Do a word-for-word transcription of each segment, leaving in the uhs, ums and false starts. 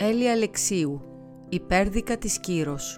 Έλλη Αλεξίου, η Πέρδικα της Κύρος.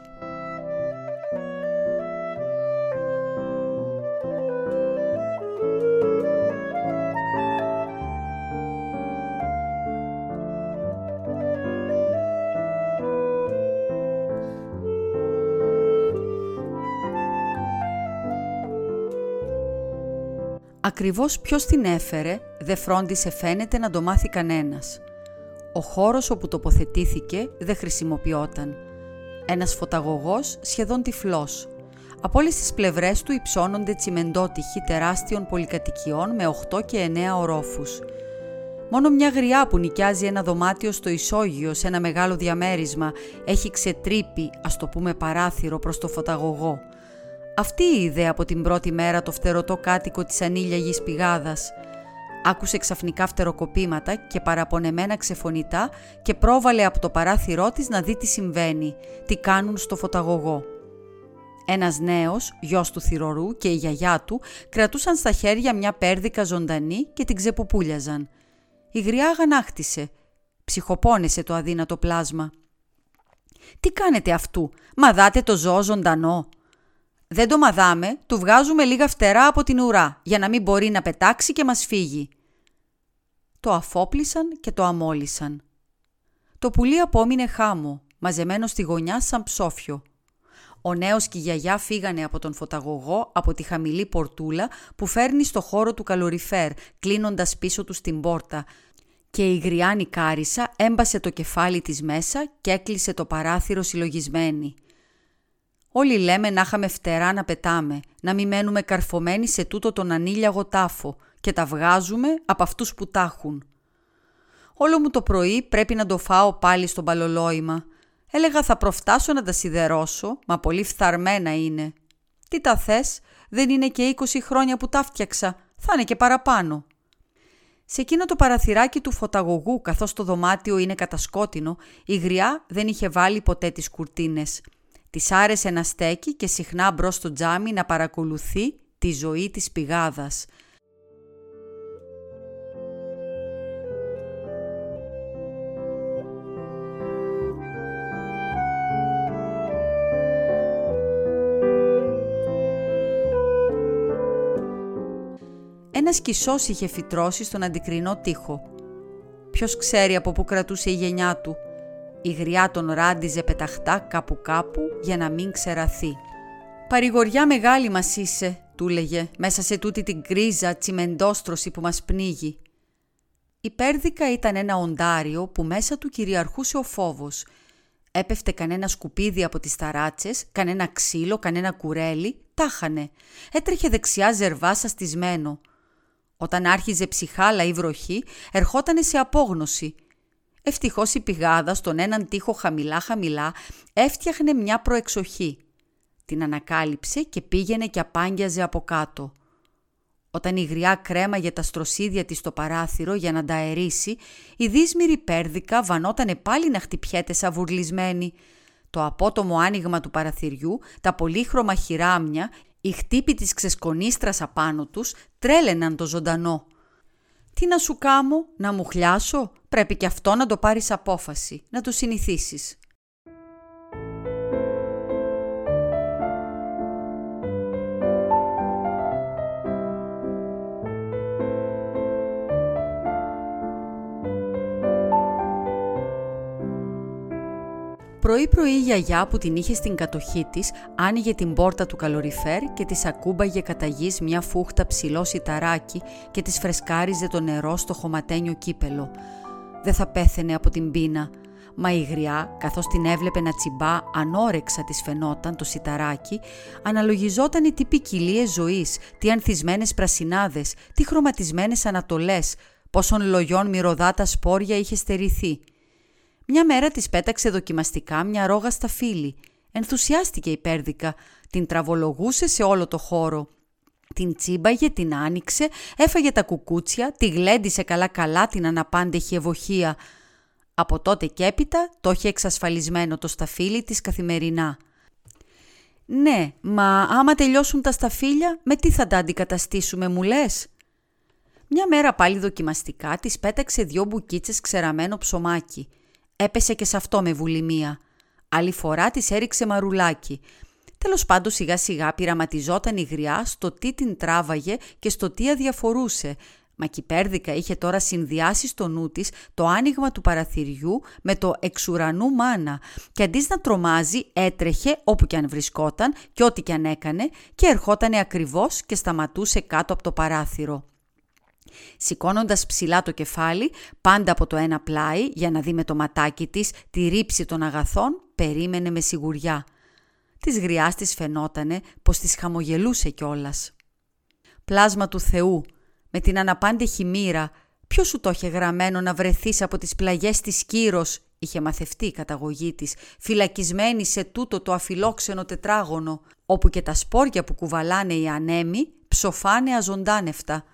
Ακριβώς ποιος την έφερε, δεν φρόντισε φαίνεται να το μάθει κανένας. Ο χώρος όπου τοποθετήθηκε δεν χρησιμοποιόταν. Ένας φωταγωγός σχεδόν τυφλός. Από όλες τις πλευρές του υψώνονται τσιμεντότυχοι τεράστιων πολυκατοικιών με οκτώ και εννέα ορόφους. Μόνο μια γριά που νοικιάζει ένα δωμάτιο στο ισόγειο σε ένα μεγάλο διαμέρισμα έχει ξετρύπει, ας το πούμε, παράθυρο προς το φωταγωγό. Αυτή είδε από την πρώτη μέρα το φτερωτό κάτοικο της ανήλιαγης πηγάδας. Άκουσε ξαφνικά φτεροκοπήματα και παραπονεμένα ξεφωνητά και πρόβαλε από το παράθυρό της να δει τι συμβαίνει, τι κάνουν στο φωταγωγό. Ένας νέος, γιος του θυρωρού και η γιαγιά του κρατούσαν στα χέρια μια πέρδικα ζωντανή και την ξεπουπούλιαζαν. Η γριά αγανάκτησε. Ψυχοπόνεσε το αδύνατο πλάσμα. «Τι κάνετε αυτού, μαδάτε το ζώο ζωντανό?» «Δεν το μαδάμε, του βγάζουμε λίγα φτερά από την ουρά, για να μην μπορεί να πετάξει και μας φύγει». Το αφόπλισαν και το αμόλυσαν. Το πουλί απόμεινε χάμω, μαζεμένο στη γωνιά σαν ψόφιο. Ο νέος και η γιαγιά φύγανε από τον φωταγωγό από τη χαμηλή πορτούλα που φέρνει στο χώρο του καλοριφέρ, κλείνοντας πίσω του την πόρτα, και η γριάνη κάρισα έμπασε το κεφάλι της μέσα και έκλεισε το παράθυρο συλλογισμένη. Όλοι λέμε να είχαμε φτερά να πετάμε, να μην μένουμε καρφωμένοι σε τούτο τον ανήλιαγο τάφο και τα βγάζουμε από αυτούς που τα έχουν. Όλο μου το πρωί πρέπει να το φάω πάλι στο μπαλολόιμα. Έλεγα θα προφτάσω να τα σιδερώσω, μα πολύ φθαρμένα είναι. Τι τα θες, δεν είναι και είκοσι χρόνια που τα φτιάξα, θα είναι και παραπάνω. Σε εκείνο το παραθυράκι του φωταγωγού, καθώς το δωμάτιο είναι κατασκότεινο, η γριά δεν είχε βάλει ποτέ τις κουρτίνες. Της άρεσε να στέκει και συχνά μπρος στο τζάμι να παρακολουθεί τη ζωή της πηγάδας. Ένας κισός είχε φυτρώσει στον αντικρινό τοίχο. Ποιος ξέρει από πού κρατούσε η γενιά του. Η γριά τον ράντιζε πεταχτά κάπου κάπου για να μην ξεραθεί. «Παρηγοριά μεγάλη μας είσαι», του λέγε, «μέσα σε τούτη την κρίζα τσιμεντόστρωση που μας πνίγει». Η πέρδικα ήταν ένα οντάριο που μέσα του κυριαρχούσε ο φόβος. Έπεφτε κανένα σκουπίδι από τις ταράτσες, κανένα ξύλο, κανένα κουρέλι, τάχανε. Έτρεχε δεξιά ζερβά σαστισμένο. Όταν άρχιζε ψυχάλα ή βροχή, ερχότανε σε απόγνωση. Ευτυχώς η πηγάδα στον έναν τοίχο χαμηλά-χαμηλά έφτιαχνε μια προεξοχή. Την ανακάλυψε και πήγαινε και απάγγιαζε από κάτω. Όταν η γριά κρέμαγε τα στροσίδια της στο παράθυρο για να τα αερίσει, η δύσμηρη πέρδικα βανότανε πάλι να χτυπιέται σαβουρλισμένη. Το απότομο άνοιγμα του παραθυριού, τα πολύχρωμα χειράμια, η χτύπη της ξεσκονίστρας απάνω τους τρέλαιναν το ζωντανό. «Τι να σου κάμω, να μου χλιάσω?» Πρέπει και αυτό να το πάρεις απόφαση, να το συνηθίσεις. Πρωί-πρωί η γιαγιά που την είχε στην κατοχή της άνοιγε την πόρτα του καλοριφέρ και της ακούμπαγε κατά γης μια φούχτα ψηλό σιταράκι και της φρεσκάριζε το νερό στο χωματένιο κύπελο. Δεν θα πέθαινε από την πείνα, μα η γριά, καθώς την έβλεπε να τσιμπά ανώρεξα της φαινόταν το σιταράκι, αναλογιζόταν τι ποικιλίες ζωής, τι ανθισμένες πρασινάδες, τι χρωματισμένες ανατολές, πόσων λογιών μυρωδάτα σπόρια είχε στερηθεί. Μια μέρα της πέταξε δοκιμαστικά μια ρόγα στα φύλλη. Ενθουσιάστηκε η πέρδικα, την τραβολογούσε σε όλο το χώρο. Την τσίμπαγε, την άνοιξε, έφαγε τα κουκούτσια, τη γλέντισε καλά-καλά την αναπάντεχη ευοχία. Από τότε και έπειτα το είχε εξασφαλισμένο το σταφύλι της καθημερινά. «Ναι, μα άμα τελειώσουν τα σταφύλια, με τι θα τα αντικαταστήσουμε, μου λες?» Μια μέρα πάλι δοκιμαστικά της πέταξε δυο μπουκίτσες ξεραμένο ψωμάκι. Έπεσε και σε αυτό με βουλημία. Άλλη φορά της έριξε μαρουλάκι. Τέλος πάντων σιγά σιγά πειραματιζόταν η Γριά στο τι την τράβαγε και στο τι αδιαφορούσε. Μα κι η Πέρδικα είχε τώρα συνδυάσει στο νου της το άνοιγμα του παραθυριού με το εξουρανού μάνα και αντί να τρομάζει έτρεχε όπου κι αν βρισκόταν και ό,τι κι αν έκανε και ερχότανε ακριβώς και σταματούσε κάτω από το παράθυρο. Σηκώνοντας ψηλά το κεφάλι, πάντα από το ένα πλάι, για να δει με το ματάκι της τη ρήψη των αγαθών, περίμενε με σιγουριά. Της Γριάς της φαινότανε πως της χαμογελούσε κιόλας. «Πλάσμα του Θεού, με την αναπάντεχη μοίρα, ποιος σου το είχε γραμμένο να βρεθείς από τις πλαγιές της Κύρος», είχε μαθευτεί η καταγωγή της, φυλακισμένη σε τούτο το αφιλόξενο τετράγωνο, όπου και τα σπόρια που κουβαλάνε οι ανέμοι ψοφάνε αζωντάνευτα.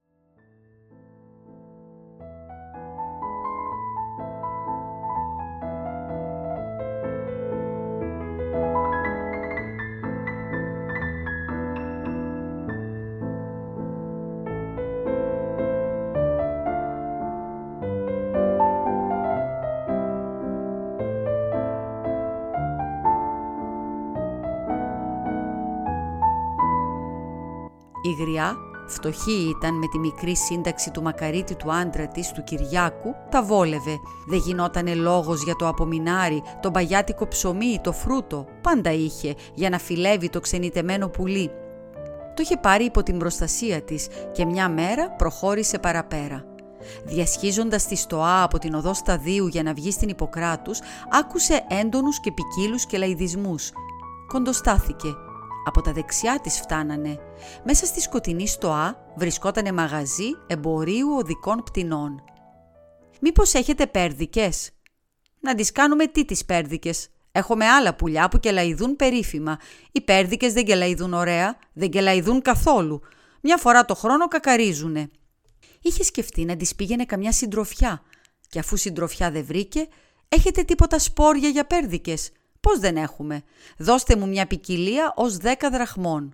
Η Γριά, φτωχή ήταν με τη μικρή σύνταξη του μακαρίτη του άντρα της, του Κυριάκου, τα βόλευε. Δεν γινότανε λόγος για το απομεινάρι, το μπαγιάτικο ψωμί, το φρούτο. Πάντα είχε για να φιλεύει το ξενιτεμένο πουλί. Το είχε πάρει υπό την προστασία της και μια μέρα προχώρησε παραπέρα. Διασχίζοντας τη στοά από την οδό Σταδίου για να βγει στην Ιπποκράτους, άκουσε έντονους και ποικίλους κελαϊδισμούς. Κοντοστάθηκε. Από τα δεξιά της φτάνανε. Μέσα στη σκοτεινή στοά βρισκότανε μαγαζί εμπορίου οδικών πτηνών. «Μήπως έχετε πέρδικες?» «Να τις κάνουμε τι τις πέρδικες? Έχουμε άλλα πουλιά που κελαϊδούν περίφημα. Οι πέρδικες δεν κελαϊδούν ωραία, δεν κελαϊδούν καθόλου. Μια φορά το χρόνο κακαρίζουνε». Είχε σκεφτεί να της πήγαινε καμιά συντροφιά. Και αφού συντροφιά δεν βρήκε, «Έχετε τίποτα σπόρια για πέρδικες?» «Πώς δεν έχουμε? Δώστε μου μια ποικιλία ως δέκα δραχμών».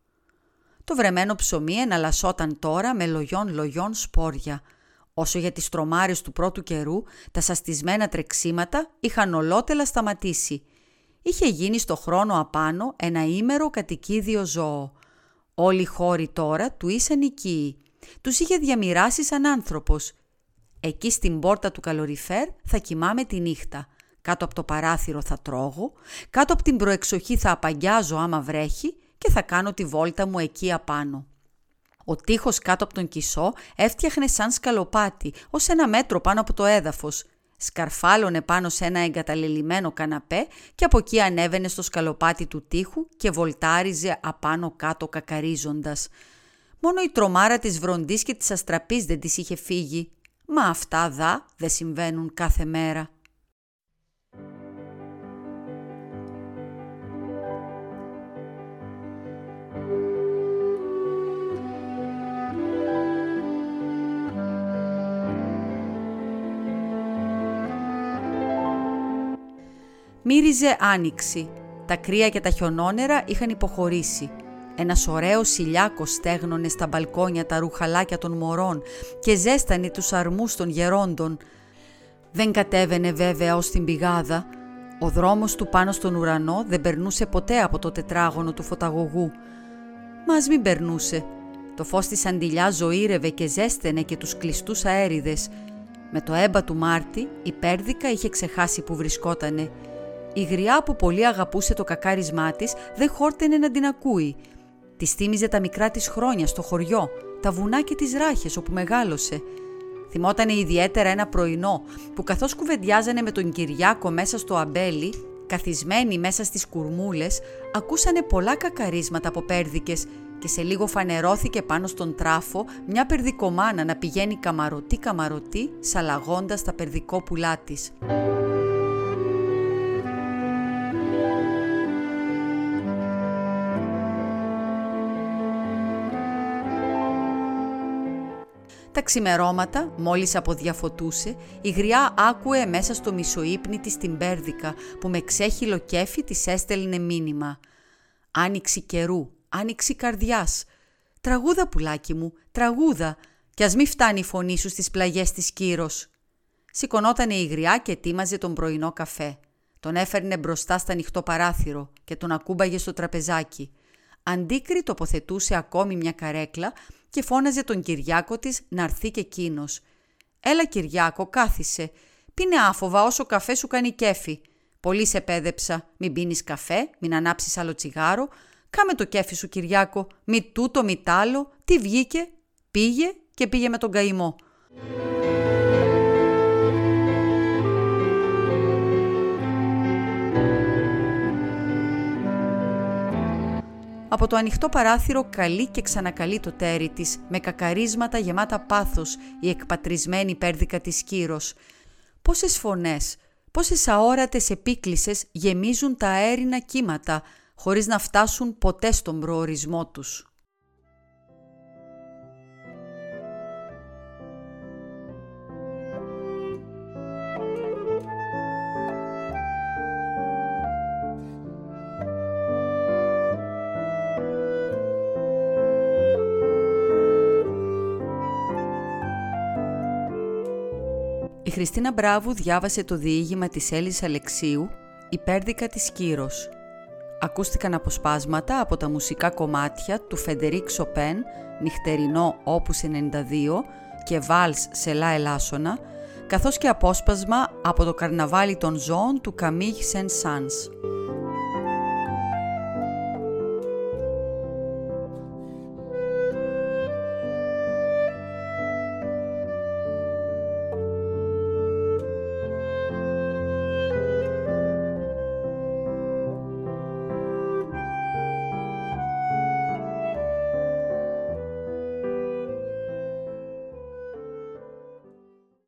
Το βρεμένο ψωμί εναλλασσόταν τώρα με λογιών λογιών σπόρια. Όσο για τις τρομάρες του πρώτου καιρού, τα σαστισμένα τρεξίματα είχαν ολότελα σταματήσει. Είχε γίνει στο χρόνο απάνω ένα ήμερο κατοικίδιο ζώο. Όλοι οι χώροι τώρα του ήσαν οικοί. Τους είχε διαμοιράσει σαν άνθρωπος. Εκεί στην πόρτα του καλοριφέρ θα κοιμάμαι τη νύχτα. Κάτω από το παράθυρο θα τρώγω, κάτω από την προεξοχή θα απαγιάζω άμα βρέχει και θα κάνω τη βόλτα μου εκεί απάνω. Ο τοίχος κάτω από τον κισό έφτιαχνε σαν σκαλοπάτι, ως ένα μέτρο πάνω από το έδαφος. Σκαρφάλωνε πάνω σε ένα εγκαταλελειμμένο καναπέ και από εκεί ανέβαινε στο σκαλοπάτι του τοίχου και βολτάριζε απάνω κάτω κακαρίζοντας. Μόνο η τρομάρα της βροντής και της αστραπής δεν της είχε φύγει. Μα αυτά δα δεν συμβαίνουν κάθε μέρα. Μύριζε άνοιξη. Τα κρύα και τα χιονόνερα είχαν υποχωρήσει. Ένας ωραίος ηλιάκος στέγνωνε στα μπαλκόνια τα ρουχαλάκια των μωρών και ζέστανε τους αρμούς των γερόντων. Δεν κατέβαινε βέβαια ως την πηγάδα. Ο δρόμος του πάνω στον ουρανό δεν περνούσε ποτέ από το τετράγωνο του φωταγωγού. Μα ας μην περνούσε. Το φως της αντιλιάς ζωήρευε και ζέστενε και τους κλειστούς αέριδες. Με το έμπα του Μάρτη η Πέρδικα είχε ξεχάσει που βρισκότανε. Η Γριά που πολύ αγαπούσε το κακάρισμά της δεν χόρτενε να την ακούει. Της θύμιζε τα μικρά της χρόνια στο χωριό, τα βουνά και τις ράχες όπου μεγάλωσε. Θυμότανε ιδιαίτερα ένα πρωινό που καθώς κουβεντιάζανε με τον Κυριάκο μέσα στο αμπέλι, καθισμένοι μέσα στις κουρμούλες, ακούσανε πολλά κακαρίσματα από πέρδικες και σε λίγο φανερώθηκε πάνω στον τράφο μια περδικομάνα να πηγαίνει καμαρωτή καμαρωτή σαλαγώντας τα περδικόπουλά της. Τα ξημερώματα, μόλις αποδιαφωτούσε, η Γριά άκουε μέσα στο μισούπνι της την Πέρδικα που με ξέχυλο κέφι της έστελνε μήνυμα. «Άνοιξη καιρού, άνοιξη καρδιάς. Τραγούδα πουλάκι μου, τραγούδα, κι ας μη φτάνει η φωνή σου στις πλαγιές της Κύρος». Σηκωνότανε η γριά και ετοίμαζε τον πρωινό καφέ. Τον έφερνε μπροστά στα ανοιχτό παράθυρο και τον ακούμπαγε στο τραπεζάκι. Αντίκρι τοποθετούσε ακόμη μια καρέκλα και φώναζε τον Κυριάκο της να έρθει και εκείνος. «Έλα Κυριάκο, κάθισε. Πίνε άφοβα όσο καφέ σου κάνει κέφι. Πολύ σε πέδεψα. Μην πίνεις καφέ, μην ανάψεις άλλο τσιγάρο. Κάμε το κέφι σου Κυριάκο. Μη τούτο, μη τ' άλλο. Τι βγήκε? Πήγε και πήγε με τον καημό». Από το ανοιχτό παράθυρο καλεί και ξανακαλεί το τέρι της, με κακαρίσματα γεμάτα πάθος, η εκπατρισμένη πέρδικα της Κύρος. Πόσες φωνές, πόσες αόρατες επίκλησες γεμίζουν τα αέρινα κύματα, χωρίς να φτάσουν ποτέ στον προορισμό τους. Η Χριστίνα Μπράβου διάβασε το διήγημα της Έλλης Αλεξίου «Η πέρδικα της Κύρος». Ακούστηκαν αποσπάσματα από τα μουσικά κομμάτια του Φεντερίκ Σοπέν, νυχτερινό όπους ενενήντα δύο και βάλς σε λα ελάσσονα, καθώς και απόσπασμα από το καρναβάλι των ζώων του Καμίγ Σεν Σάνς.